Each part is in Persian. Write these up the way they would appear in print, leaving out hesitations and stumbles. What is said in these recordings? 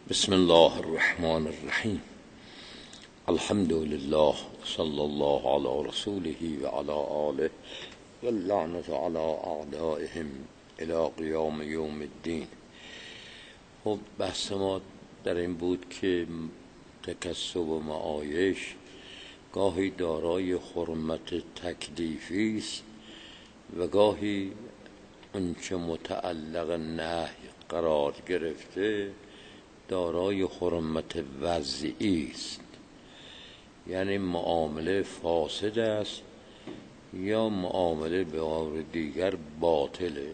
بسم الله الرحمن الرحیم. الحمد لله صلی الله علی رسوله و علی آله و اللعنة علی اعدائهم الی قیام یوم الدین. خب بحث ما در این بود که تکسب و معایش گاهی دارای حرمت تکلیفی است و گاهی آنچه متعلق نهی قرار گرفته دارای حرمت وضعی است، یعنی معامله فاسد است یا معامله به قول دیگر باطله.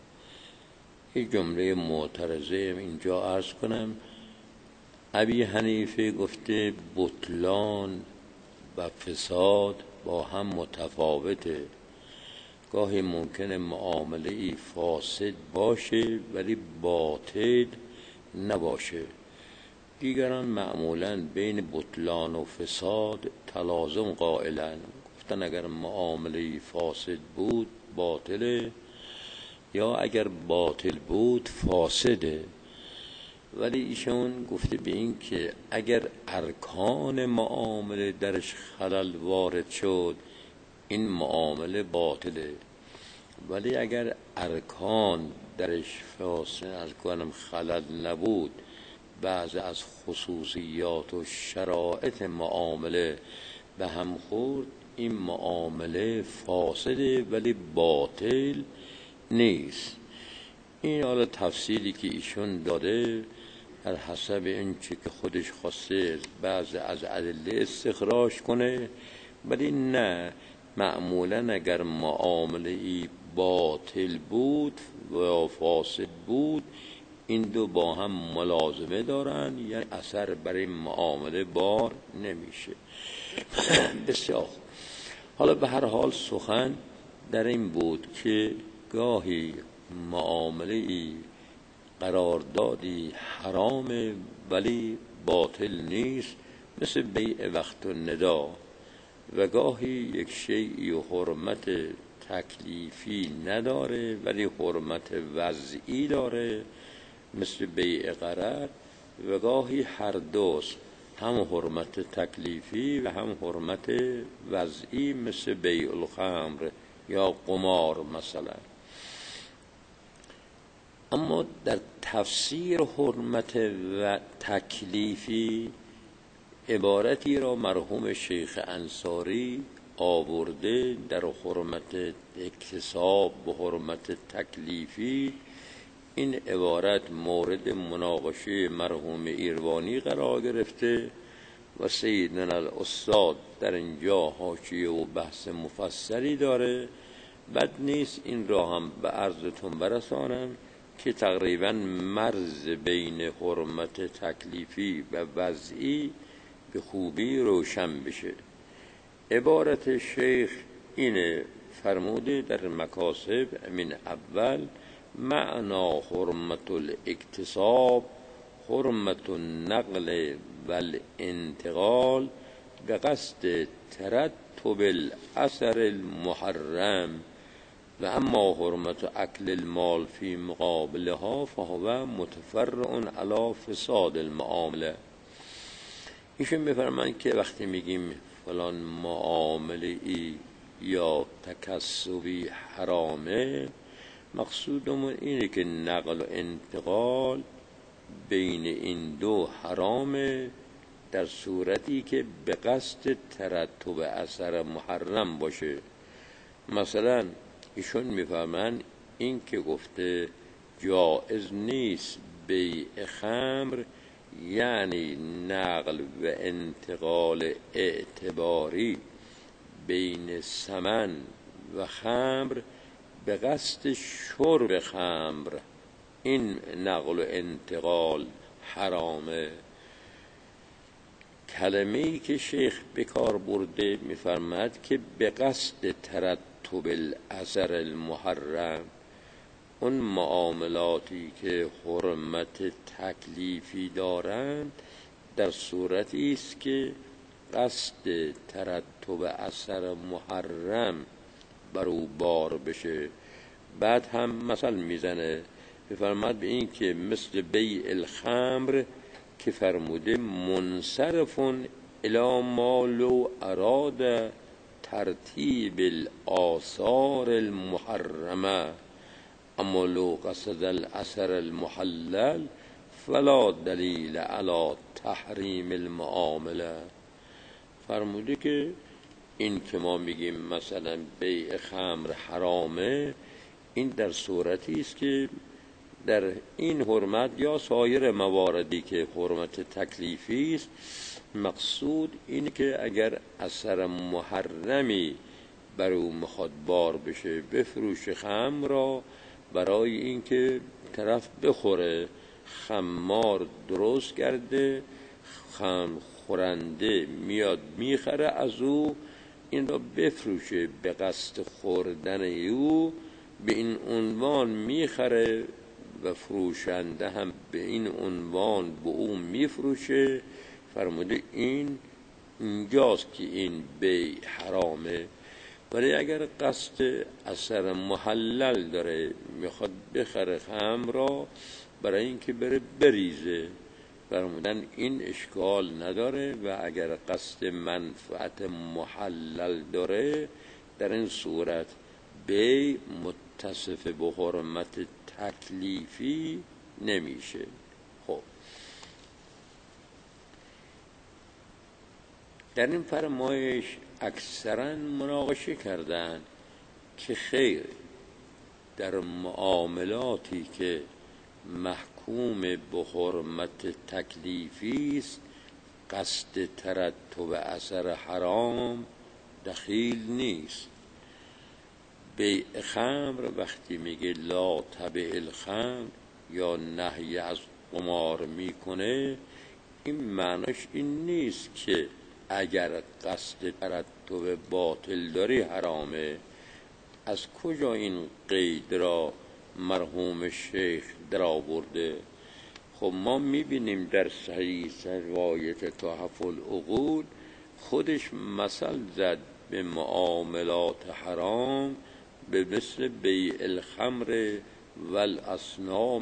این جمله معترضه اینجا عرض کنم. ابی حنیفه گفته بطلان و فساد با هم متفاوته. گاهی ممکنه معامله ای فاسد باشه ولی باطل نباشه. دیگران معمولاً بین بطلان و فساد تلازم قائلن، گفتن اگر معامله فاسد بود باطله یا اگر باطل بود فاسده. ولی ایشون گفته به این که اگر ارکان معامله درش خلل وارد شد این معامله باطله، ولی اگر ارکان درش ارکانم خلل نبود، بعض از خصوصیات و شرایط معامله به هم خورد، این معامله فاسده ولی باطل نیست. این حالا تفسیری که ایشون داده بر حسب این چی که خودش خواسته بعض از ادله استخراج کنه، ولی نه، معمولا اگر معامله ای باطل بود و فاسد بود این دو با هم ملازمه دارن، یعنی اثر برای معامله بار نمیشه. بسیار. حالا به هر حال سخن در این بود که گاهی معامله ای قراردادی حرامه ولی باطل نیست، مثل بیع وقت و ندا، و گاهی یک شیئی حرمت تکلیفی نداره ولی حرمت وضعی داره، مثل بیع قرض، و گاهی هر دوست، هم حرمت تکلیفی و هم حرمت وضعی، مثل بیع الخمر یا قمار مثلا. اما در تفسیر حرمت و تکلیفی عبارتی را مرحوم شیخ انصاری آورده در حرمت اکتساب و حرمت تکلیفی. این عبارت مورد مناقشه مرحوم ایروانی قرار گرفته و سیدنا الاستاد در اینجا حاشیه و بحث مفصلی داره. بد نیست این را هم به عرضتون برسانم که تقریبا مرز بین حرمت تکلیفی و وضعی به خوبی روشن بشه. عبارت شیخ اینه فرموده در مکاسب من اول: معنا حرمت الاکتساب حرمت النقل والانتقال به قصد ترتب الاثر المحرم و اما حرمت اکل المال فی مقابلها فهو متفرع علی فساد المعامله. ایشون میفرمایند که وقتی میگیم فلان معامله ای یا تکسبی حرامه، مقصودمون اینه که نقل و انتقال بین این دو حرامه در صورتی که به قصد ترتب اثر محرم باشه. مثلا ایشون میفهمن این که گفته جائز نیست بیع خمر، یعنی نقل و انتقال اعتباری بین ثمن و خمر به قصد شرب خمر، این نقل و انتقال حرامه. کلمه‌ای که شیخ بکار برده می‌فرماید که به قصد ترتب الاثر المحرم، اون معاملاتی که حرمت تکلیفی دارند در صورتی است که قصد ترتب اثر محرم بر او بار بشه. بعد هم مثل میزنه، میفرماد به این که مثل بیع الخمر که فرموده منصرف الی ما لو اراد ترتیب الآثار المحرمه اما لو قصد الاثر المحلل فلا دلیل علی تحریم المعامله. فرموده که این که ما میگیم مثلا بیع خمر حرامه، این در صورتی است که در این حرمت یا سایر مواردی که حرمت تکلیفی است، مقصود اینه که اگر اثر محرمی بر او میخواد بار بشه، بفروش خمر را برای اینکه طرف بخوره، خمار درست کرده، خمر خورنده میاد میخره از او، این را بفروشه به قصد خوردن او، به این عنوان میخره و فروشنده هم به این عنوان به او میفروشه. فرموده این اینجاست که این بیع حرامه. ولی اگر قصد اثر محلل داره، میخواد بخره خمر را برای اینکه بره بریزه، فرمودن این اشکال نداره. و اگر قصد منفعت محلل داره، در این صورت بیع متصف به حرمت تکلیفی نمیشه. خب در این فرمایش اکثرا مناقشه کردن که خیر، در معاملاتی که محکوم به حرمت تکلیفی است، قصد ترتب اثر حرام دخیل نیست. بیع خمر وقتی میگه لا تبع الخمر یا نهی از قمار میکنه، این معناش این نیست که اگر قصد ترتب باطل داری حرامه. از کجا این قید را مرحوم شیخ در آورده؟ خب ما میبینیم در صحیح روایت تحف العقول خودش مثل زد به معاملات حرام به مثل بیع الخمر والاصنام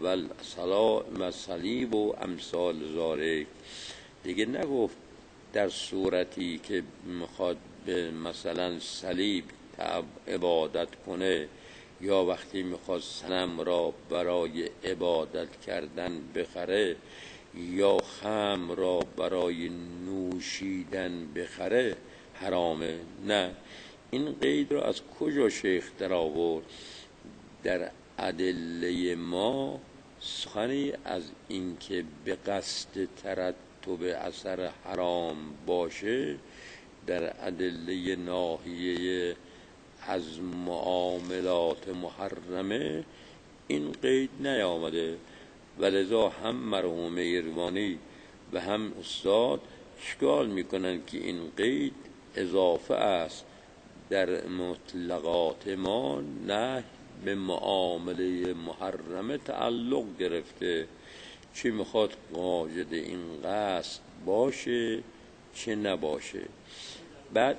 والصلیب و امثال ذالک. دیگه نگفت در صورتی که میخواد به مثلا صلیب عبادت کنه، یا وقتی میخواد صنم را برای عبادت کردن بخره، یا خمر را برای نوشیدن بخره حرامه. نه، این قید را از کجا شیخ در آورد؟ در ادله ما سخنی از اینکه به قصد ترتب اثر حرام باشه در ادله ناحیه از معاملات محرمه این قید نیامده. ولذا هم مرحوم ایروانی و هم استاد اشکال میکنن که این قید اضافه است. در مطلقات ما نه به معامله محرمه تعلق گرفته، چه میخواد واجد این قصد باشه چه نباشه. بعد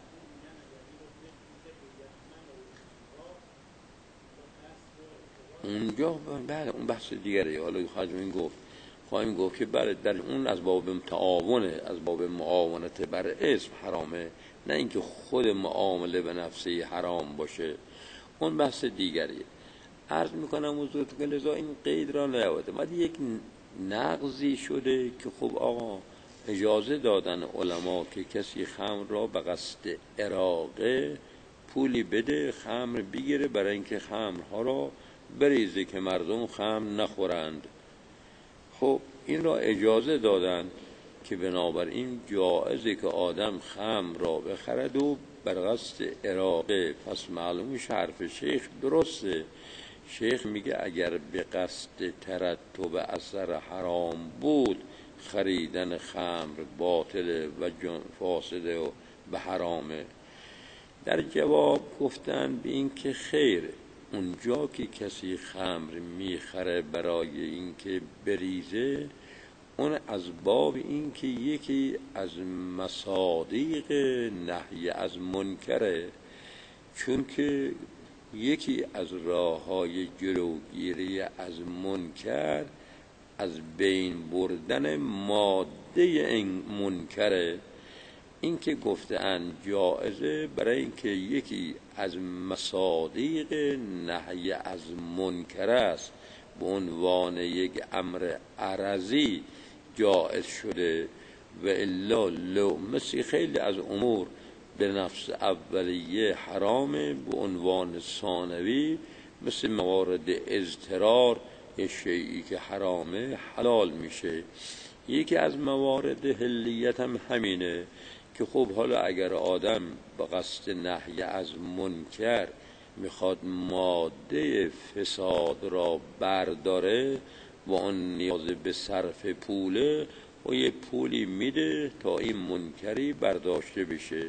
اونجا بله اون بحث دیگره. حالا خواهیم گفت که بله در اون از باب تعاونه، از باب معاونت بر اسم حرامه، نه اینکه خود معامله به نفسه حرام باشه، اون بحث دیگریه. عرض میکنم حضورت که لذا این قید را نیاورده. بعد یک نقضی شده که خب آقا اجازه دادن علما که کسی خمر را به قصد اراقه پولی بده، خمر بگیره برای اینکه خمرها را بریزه که مردم خمر نخورند. خب این را اجازه دادن که بنابراین جایزه که آدم خمر را بخرد و بر قصد اراقه. پس معلومش حرف شیخ درسته. شیخ میگه اگر به قصد ترتب اثر حرام بود، خریدن خمر باطله و فاسده و به حرامه. در جواب گفتن به این که خیر، اونجا که کسی خمر میخره برای اینکه بریزه، اون از باب این که یکی از مصادیق نهی از منکره، چون که یکی از راه‌های جلوگیری از منکر از بین بردن ماده این منکره. این که گفتن جائزه برای اینکه یکی از مصادیق نهی از منکر است، به عنوان یک امر عرضی جائز شده، و الا مثل خیلی از امور به نفس اولیه حرامه، به عنوان ثانوی مثل موارد اضطرار شیئی که حرامه حلال میشه. یکی از موارد حلیت هم همینه که خب حالا اگر آدم به قصد نهی از منکر میخواد ماده فساد را برداره و آن نیاز به صرف پوله و یه پولی میده تا این منکری برداشته بشه.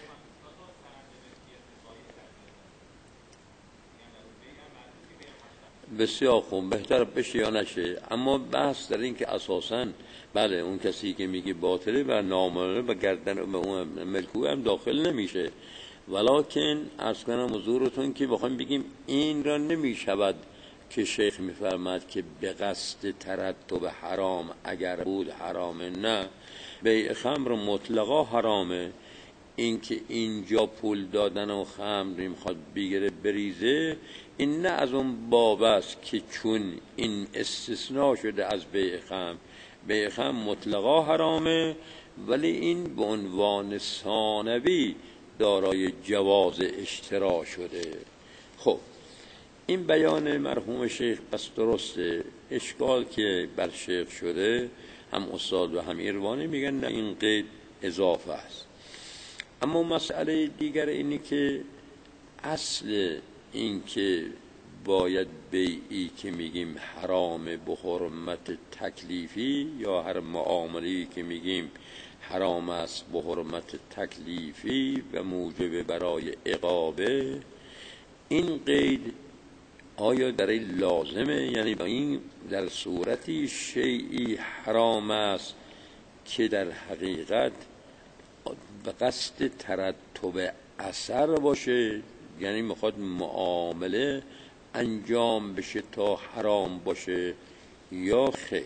بسیار خوب، بهتر بشه یا نشه، اما بحث در این که اساساً بله اون کسی که میگه باطله و نامعلومه و گردن به اون ملکو هم داخل نمیشه، ولکن عرض کنم حضورتون که بخوایم بگیم این را نمیشود که شیخ میفرماد که به قصد ترتب حرام اگر بود حرامه، نه، بیع خمر مطلقا حرامه. این که اینجا پول دادن و خمر میخواد بگیره بریزه، این نه از اون باب است که چون این استثناء شده از بیع خمر، بیع خمر مطلقا حرامه، ولی این به عنوان ثانوی دارای جواز اشتراع شده. خب این بیان مرحوم شیخ پس درسته. اشکال که بر شیخ شده، هم استاد و هم ایروانی میگن نه این قید اضافه است. اما مسئله دیگر اینی که اصل این که باید بیعی که میگیم حرامه به حرمت تکلیفی، یا هر معاملی که میگیم حرام است به حرمت تکلیفی و موجب برای عقابه، این قید آیا در این لازمه؟ یعنی با این در صورتی شیئی حرام است که در حقیقت به قصد ترتب اثر باشه، یعنی میخواد معامله انجام بشه تا حرام باشه، یا خیر؟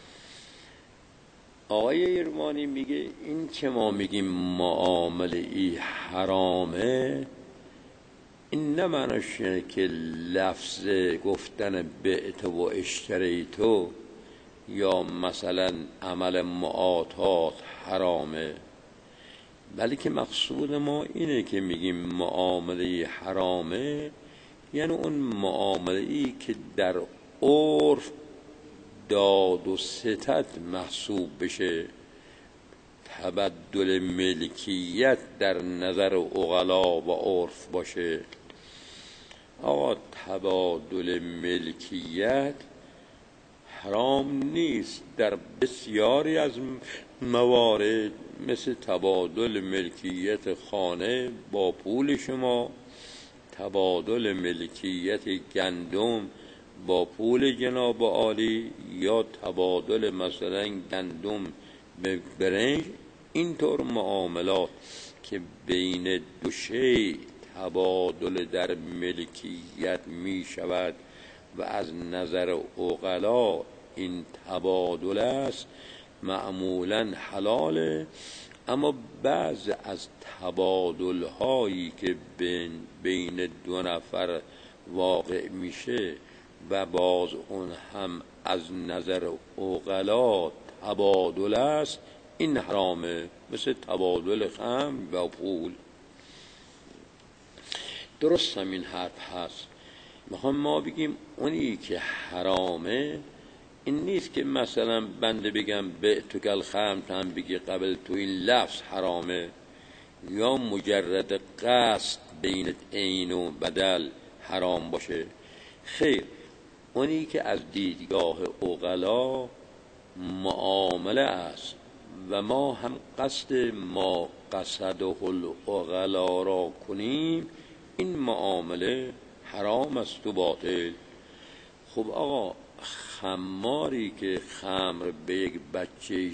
آقای ایرمانی میگه این که ما میگیم معامله ای حرامه، این نه معناش اینه که لفظ گفتن بعت و اشتریتو یا مثلا عمل معاطات حرامه، بلکه مقصود ما اینه که میگیم معامله حرامه یعنی اون معامله ای که در عرف داد و ستد محسوب بشه، تبدل ملکیت در نظر عقلا و عرف باشه. آقا تبادل ملکیت حرام نیست در بسیاری از موارد، مثل تبادل ملکیت خانه با پول شما، تبادل ملکیت گندم با پول جناب عالی، یا تبادل مثلا گندم به برنج. اینطور معاملات که بین دو شیء تبادل در ملکیت می شود و از نظر عقلا این تبادل است، معمولا حلاله. اما بعض از تبادل هایی که بین دو نفر واقع میشه و باز اون هم از نظر عقلا تبادل است، این حرامه، مثل تبادل خمر و پول. درست هم این حرف هست. میخوام ما بگیم اونی که حرامه این نیست که مثلا بنده بگم بعتک الخمر تو هم بگی قبل تو، این لفظ حرامه، یا مجرد قصد بین عین و بدل حرام باشه. خیر، اونی که از دیدگاه عقلا معامله است و ما هم قصد ما قصده العقلا را کنیم، این معامله حرام است و باطل. خب آقا، خماری که خمر به یک بچه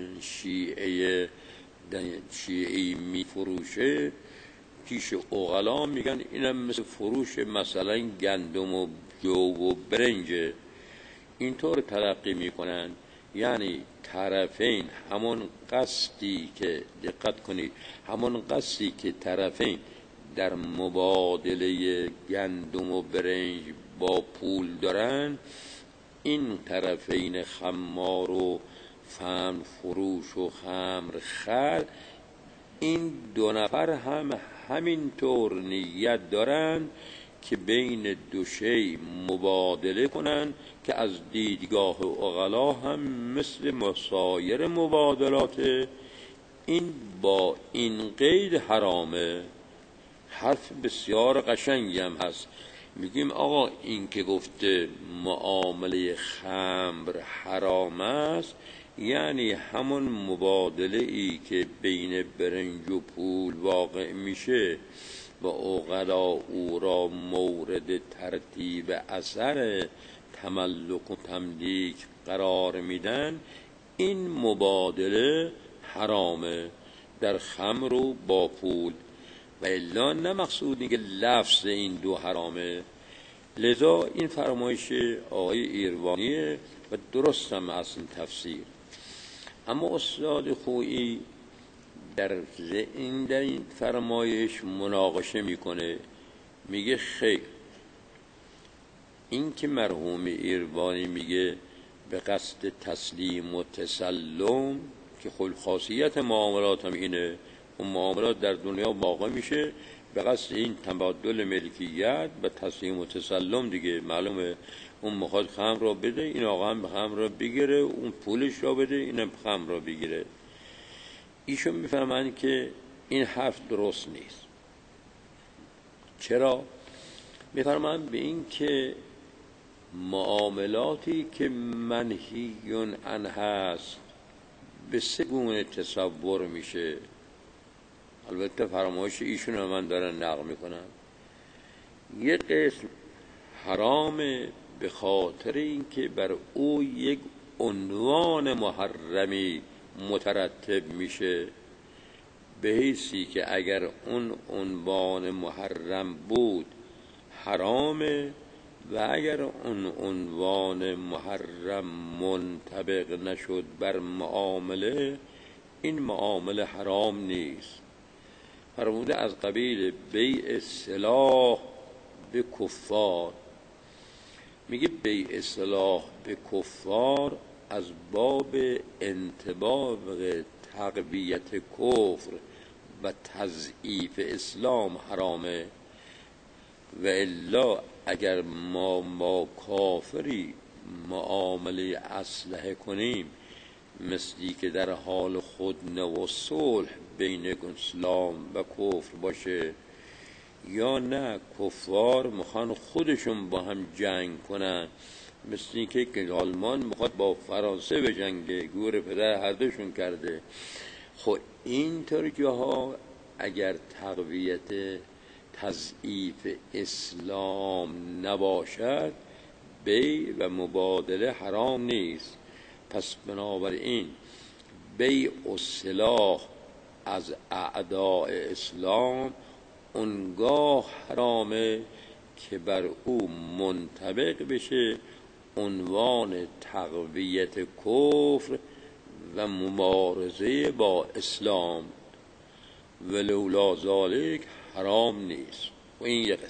شیعی می فروشه، پیش عقلا میگن اینم مثل فروش مثلا گندم و جو و برنجه. اینطور تلقی میکنن، یعنی طرفین همون قصدی که، دقت کنید، همون قصدی که طرفین در مبادله گندم و برنج با پول دارن، این طرفین خمار و فن فروش و خمر خر، این دو نفر هم همینطور نیت دارن که بین دو شی مبادله کنن که از دیدگاه عقلا هم مثل مسایر مبادلات. این با این قید حرامه. حرف بسیار قشنگی هم هست. میگیم آقا این که گفته معامله خمر حرام است، یعنی همون مبادله ای که بین برنج و پول واقع میشه و عقلا او را مورد ترتیب اثر تملک و تملیک قرار میدن، این مبادله حرامه در خمر و با پول، و الا نه مقصود اینکه لفظ این دو حرامه. لذا این فرمایش آقای ایروانیه و درست هم از این تفسیر. اما استاد خویی در این فرمایش مناقشه میکنه، میگه خیر، این که مرحوم ایروانی میگه به قصد تسلیم و تسلم، که خاصیت معاملات هم اینه، اون معاملات در دنیا واقع میشه به قصد این تبادل ملکیت و تسلیم و تسلم دیگه. معلومه اون میخواد خمر را بده، این آقا هم خمر را بگیره، اون پولش را بده، اینم خمر را بگیره. ایشون میفهمن که این حرف درست نیست. چرا؟ میفرمایند به این که معاملاتی که منهی عنه هست به سه گونه تصور میشه. البته فرمایش ایشون رو من دارن نقل میکنم. یک قسم حرامه به خاطر اینکه بر او یک عنوان محرمی مترتب میشه، به حیثی که اگر اون عنوان محرم بود حرامه، و اگر اون عنوان محرم منطبق نشد بر معامله، این معامله حرام نیست. فرموده از قبیل بیع سلاح به کفار. میگه بیع سلاح به کفار از باب انطباق تقویت کفر و تضعیف اسلام حرامه، و الا اگر ما کافری معامله اسلحه کنیم، مثلی که در حال خود و صلح بین اسلام و کفر باشه، یا نه کفار میخوان خودشون با هم جنگ کنن، مثلی که آلمان میخواد با فرانسه به جنگه، گور پدر هر دوشون کرده. خب اینطور جاها اگر تقویت تضعیف اسلام نباشد، بیع و مبادله حرام نیست. پس بنابراین بیع و سلاح از اعداء اسلام اونگاه حرامه که بر او منطبق بشه عنوان تقویت کفر و مبارزه با اسلام، ولولا ذالک حرام نیست. و این یک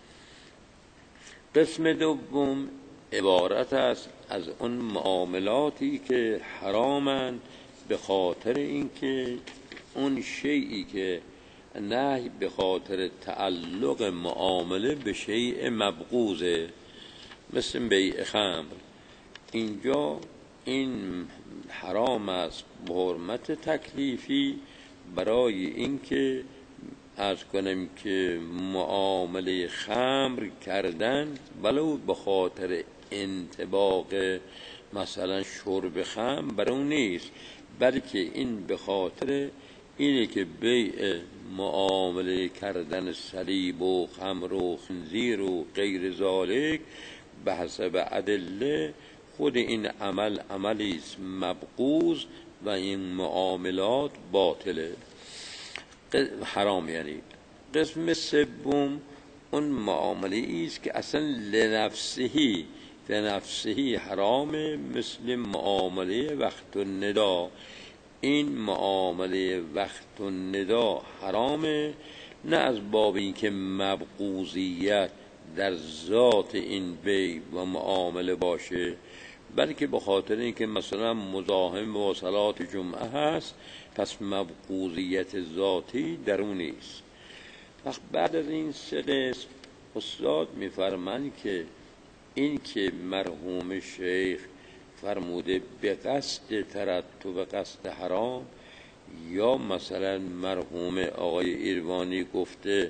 قسم دوم عبارت است از اون معاملاتی که حرامند به خاطر اینکه اون شیئی که نهی به خاطر تعلق معامله به شیء مبغوضه، مثل بیع خمر. اینجا این حرام است به حرمت تکلیفی، برای اینکه عرض کنم که معامله خمر کردن ولو به خاطر انطباق مثلا شرب خمر برای اون نیست، بلکه این به خاطر اینه که بیع معامله کردن صلیب و خمر و خنزیر و غیر ذالک به حسب ادله خود این عمل عملی است مبغوض و این معاملات باطله، حرام. یعنی قسم سوم اون معامله است که اصلا لنفسهی، به نفسهی حرام، مثل معامله وقت الندا. این معامله وقت الندا حرامه، نه از باب اینکه مبغوضیت در ذات این بیع و معامله باشه، بلکه به خاطر اینکه مثلا مزاحم با صلات جمعه هست، پس مبغوضیت ذاتی در اون نیست. وقت بعد از این سه قسم استاد میفرمند که این که مرحوم شیخ فرموده به قصد ترتب قصد حرام، یا مثلا مرحوم آقای ایروانی گفته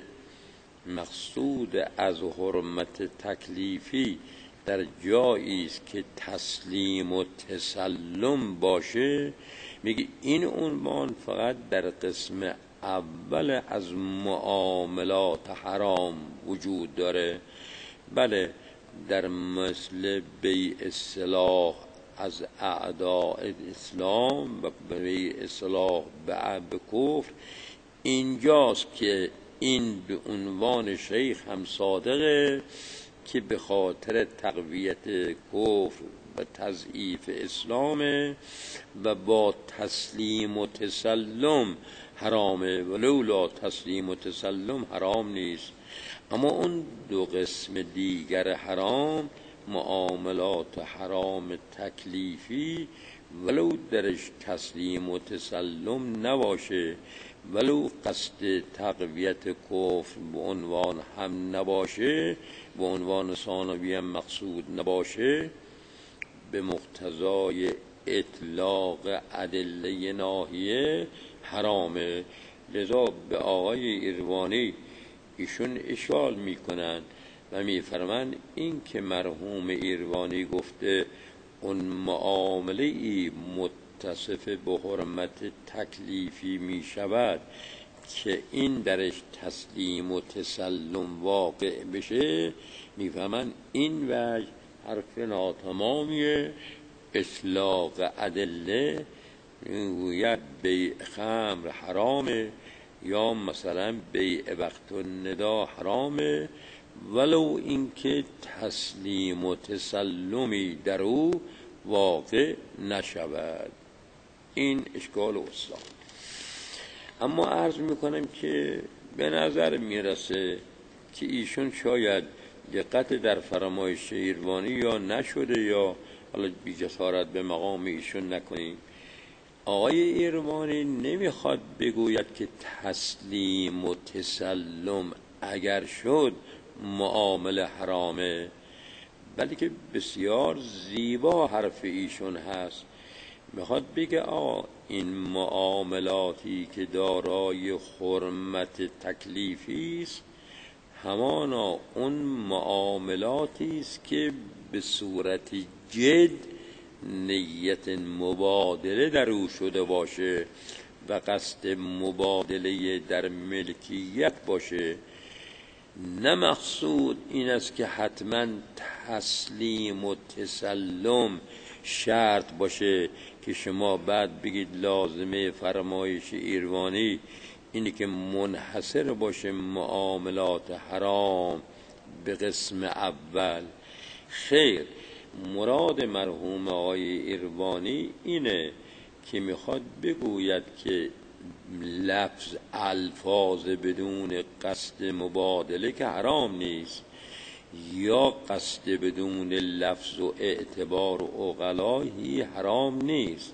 مقصود از حرمت تکلیفی در جایی است که تسلیم و تسلم باشه، میگه این عنوان فقط در قسم اول از معاملات حرام وجود داره. بله، در مثل بیع اصطلاح از اعداء اسلام و بیع اصطلاح به کفر، اینجاست که این به عنوان شیخ هم صادقه که به خاطر تقویت کفر و تضعیف اسلام و با تسلیم و تسلم حرامه، ولولا تسلیم و تسلم حرام نیست. اما اون دو قسم دیگر حرام، معاملات حرام تکلیفی، ولو درش تسلیم و تسلم نباشه، ولو قصد تقویت کفر به عنوان هم نباشه، به عنوان ثانوی هم مقصود نباشه، به مقتضای اطلاق ادله ناهیه حرامه. لذا به آقای ایروانی ایشون اشکال میکنن و میفرمند این که مرحوم ایروانی گفته اون معامله ای متصف به حرمت تکلیفی میشود که این درش تسلیم و تسلم واقع بشه، میفهمن این وجه حرف ناتمامیه. اطلاق ادله میگوید بیع خمر حرامه، یا مثلا بیع وقت الندا حرامه، ولو اینکه تسلیم و تسلمی در او واقع نشود. این اشکال استاد. اما عرض میکنم که به نظر میرسه که ایشون شاید دقت در فرمایش ایروانی یا نشده، یا حالا بی جسارت به مقام ایشون نکنیم. آقای ایروانی نمیخواد بگوید که تسلیم و تسلم اگر شد معامله حرامه، بلکه بسیار زیبا حرف ایشون هست. میخواد بگه این معاملاتی که دارای حرمت تکلیفی است، همانا اون معاملاتی است که به صورت جد نیت مبادله در او شده باشه و قصد مبادله در ملکیت باشه. نه مقصود این است که حتما تسلیم و تسلم شرط باشه که شما بعد بگید لازمه فرمایش ایروانی اینی که منحصر باشه معاملات حرام به قسم اول. خیر، مراد مرحوم آقای ایروانی اینه که میخواد بگوید که لفظ الفاظ بدون قصد مبادله که حرام نیست، یا قصد بدون لفظ و اعتبار و عقلایی حرام نیست.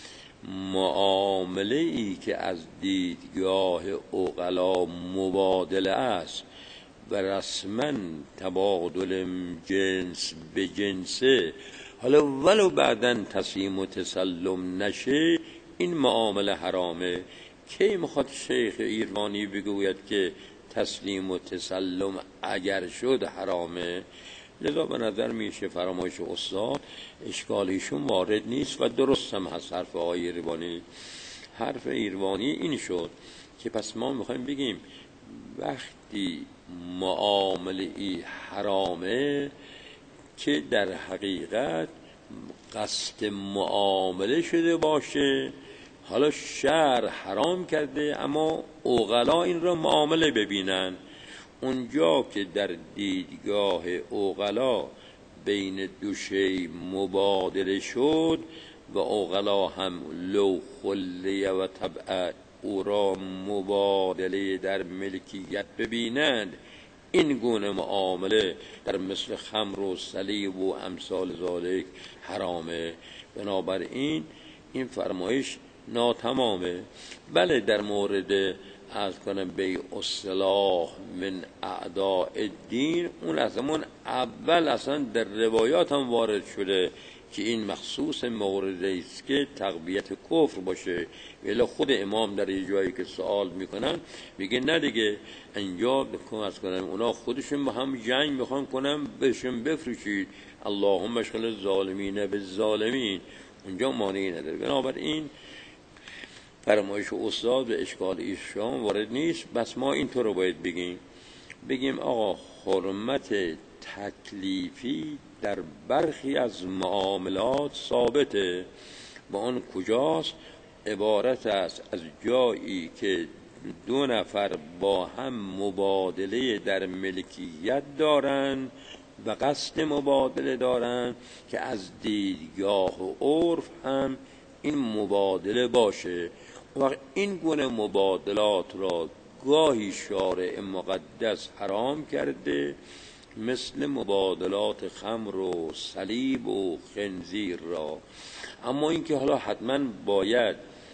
معامله ای که از دیدگاه عقلا مبادله است و رسما تبادل جنس به جنسه، حالا ولو بعداً تسلیم و تسلم نشه، این معامله حرامه. کی میخواد شیخ ایروانی بگوید که تسلیم و تسلم اگر شد حرامه؟ لذا به نظر میشه فرمایش استاد اشکالیشون وارد نیست و درست هم هست حرف آقای ایروانی. حرف ایروانی این شد که پس ما میخوایم بگیم وقتی معامله ای حرامه که در حقیقت قصد معامله شده باشه، حالا شرع حرام کرده اما عقلا این را معامله ببینن، اونجا که در دیدگاه عقلا بین دو شی مبادله شد و عقلا هم لو خلیه و طبع او را مبادله در ملکیت ببینند، این گونه معامله در مثل خمر و صلیب و امثال ذالک حرامه. بنابراین این فرمایش ناتمامه. بله در مورد از کنم بیع السلاح من اعداء الدین، اون از همون اول اصلا در روایات هم وارد شده که این مخصوص موردی است که تقویت کفر باشه. ولی خود امام در یه جایی که سوال میکنن میگه نه دیگه، انجا بکن از کنن اونا خودشون با هم جنگ میخوان کنن، بهشون بفروشید، اللهم اشغل الظالمین بالظالمین، اونجا مانعی نداره. بنابراین فرمایش استاد و اشکال ایشان وارد نیست. بس ما اینطور رو باید بگیم آقا حرمت تکلیفی در برخی از معاملات ثابته. با آن کجاست؟ عبارت است از جایی که دو نفر با هم مبادله در ملکیت دارن و قصد مبادله دارن که از دیدگاه و عرف هم این مبادله باشه. وقت این گونه مبادلات را گاهی شارع مقدس حرام کرده، مثل مبادلات خمر و صلیب و خنزیر را. اما اینکه حالا حتما باید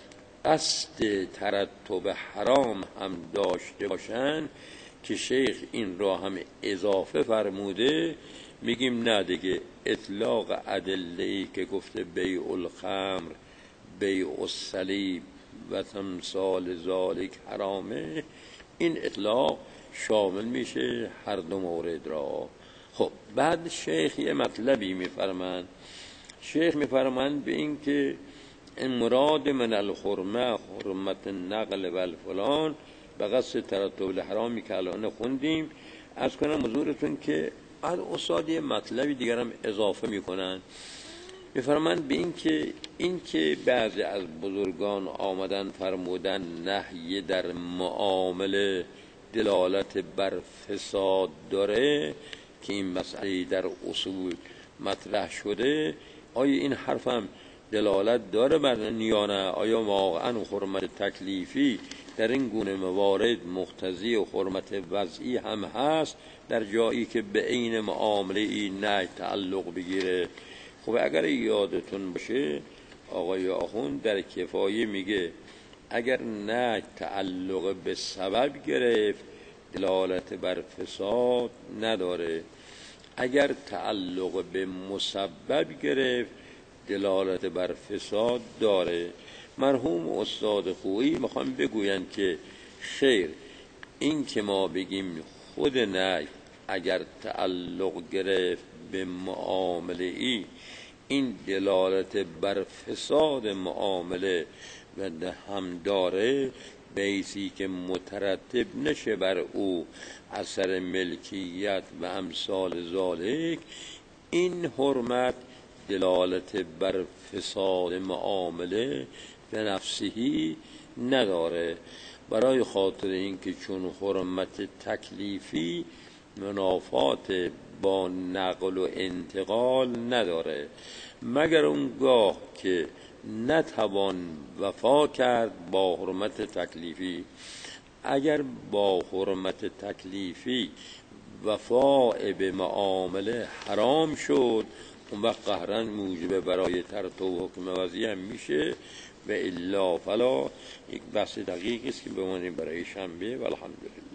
قصد ترتب حرام هم داشته باشن که شیخ این را هم اضافه فرموده، میگیم نه دیگه، اطلاق ادله‌ای که گفته بیع الخمر، بیع الصلیب و تمثال ذالک حرامه، این اطلاق شامل میشه هر دو مورد را. خب بعد شیخ یه مطلبی میفرمند. شیخ میفرمند به این که این مراد من الحرمه حرمت نقل و الفلان به قصد ترتب الحرامی که الان خوندیم. از کنم حضورتون که از استاد یه مطلبی دیگر هم اضافه میکنن، میفرمند به این که بعضی از بزرگان آمدن فرمودن نهی در معامله دلالت بر فساد داره، که این مسئله در اصول مطرح شده. آیا این حرف هم دلالت داره بر یا نه؟ آیا واقعا حرمت تکلیفی در این گونه موارد مقتضی حرمت وضعی هم هست در جایی که به عین معامله این نه تعلق بگیره؟ خب اگر یادتون باشه آقای آخوند در کفایه میگه اگر نه تعلق به سبب گرفت دلالت بر فساد نداره، اگر تعلق به مسبب گرفت دلالت بر فساد داره. مرحوم استاد خویی میخوام بگوین که خیر، این که ما بگیم خود نه اگر تعلق گرفت به معامله این دلالت بر فساد معامله و هم داره، بیسی که مترتب نشه بر او اثر ملکیت و امثال ذالک، این حرمت دلالت بر فساد معامله به نفسهی نداره. برای خاطر اینکه چون حرمت تکلیفی منافات با نقل و انتقال نداره، مگر اونگاه که نتوان وفا کرد با حرمت تکلیفی. اگر با حرمت تکلیفی وفا به معامله حرام شد، اون وقت قهرن موجب برای ترتب حکم وضعی هم میشه. و الا فلا. یک بحث دقیقی است که بمانیم برای شنبه. و الحمدلله.